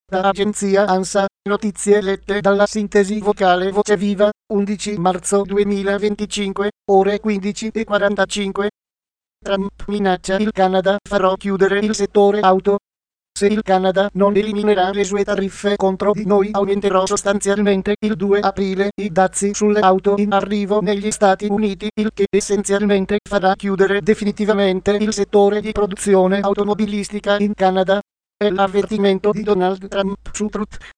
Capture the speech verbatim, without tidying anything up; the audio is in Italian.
Da agenzia ANSA, notizie lette dalla sintesi vocale Voce Viva, undici marzo duemilaventicinque, ore quindici e quarantacinque. Trump minaccia il Canada, farò chiudere il settore auto. Se il Canada non eliminerà le sue tariffe contro di noi, aumenterò sostanzialmente il due aprile i dazi sulle auto in arrivo negli Stati Uniti, il che essenzialmente farà chiudere definitivamente il settore di produzione automobilistica in Canada. È l'avvertimento di Donald Trump su Truth